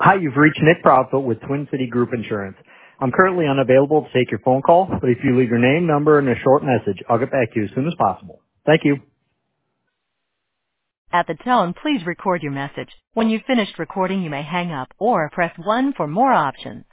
Hi, you've reached Nick Proudfoot with Twin City Group Insurance. I'm currently unavailable to take your phone call, but if you leave your name, number, and a short message, I'll get back to you as soon as possible. Thank you. At the tone, please record your message. When you've finished recording, you may hang up or press 1 for more options.